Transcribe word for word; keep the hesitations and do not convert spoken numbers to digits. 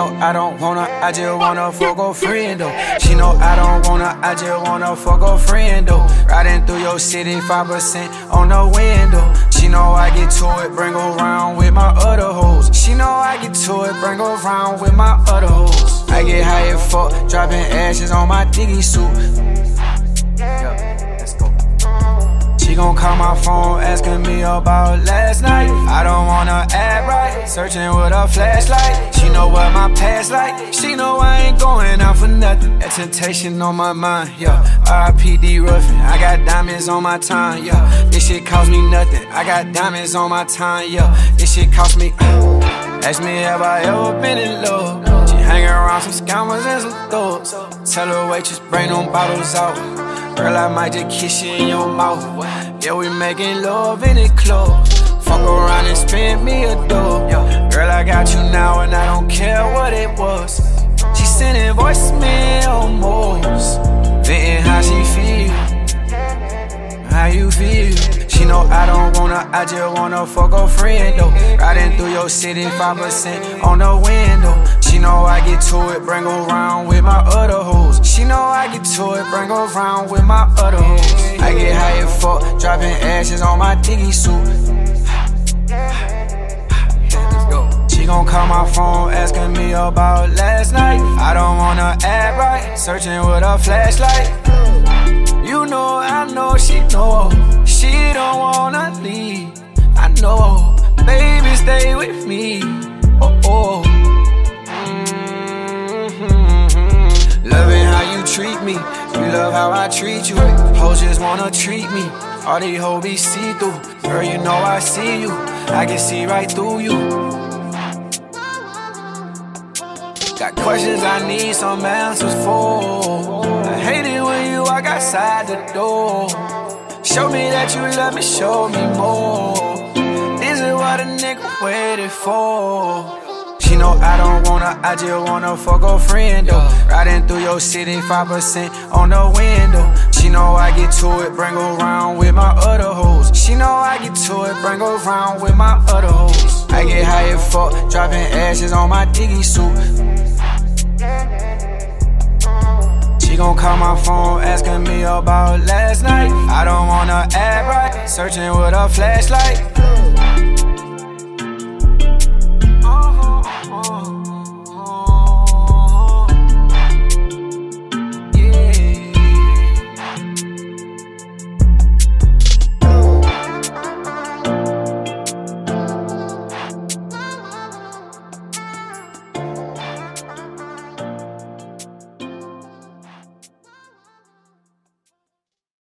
know I don't wanna, I just wanna fuck a friend though. She know I don't wanna, I just wanna fuck a friend though. Riding through your city, five percent on the window. She know I get to it, bring her around with my other hoes. She know I get to it, bring her around with my other hoes. I get high as fuck, dropping ashes on my diggy suit. Yeah, let's go. She gon' call my phone, asking me about last night. I don't wanna act right, searching with a flashlight. She know what my past like, she know I ain't going out for nothing. That temptation on my mind, yeah. R I P D Ruffin, I got diamonds on my time, yeah. This shit cost me nothing, I got diamonds on my time, yeah. This shit cost me, uh. Ask me have I ever been in love. She hanging around some scammers and some thugs. Tell her waitress bring them bottles out. Girl, I might just kiss you in your mouth. Yeah, we making love in the club. Fuck around and spend me a dough. Girl, I got you now and I don't care what it was. She sending voicemail most, venting how she feel. How you feel? She know I don't wanna, I just wanna fuck a friend though. Riding through your city, five percent on the window. She know I get to it, bring her around with my other hoes. She know I get to it, bring her around with my other hoes. I get high as fuck, dropping ashes on my diggy suit. Let's go. She gon' call my phone, asking me about last night. I don't wanna act right, searching with a flashlight. You know, I know, she know, she don't wanna leave. I know, baby, stay with me. Oh, oh. Mm-hmm. Loving how you treat me, you love how I treat you. Hoes just wanna treat me, all these hoes be see-through. Girl, you know I see you, I can see right through you. Got questions I need some answers for. I hate it when you walk outside the door. Show me that you love me, show me more. This is what a nigga waited for. She know I don't wanna, I just wanna fuck a friend though. Riding through your city, five percent on the window. She know I get to it, bring her around with my other hoes. She know I get to it, bring her around with my other hoes. I get high as fuck, dropping ashes on my diggy suit. She gon' call my phone, asking me about last night. I don't wanna act right, searching with a flashlight. Uh-huh, uh-huh.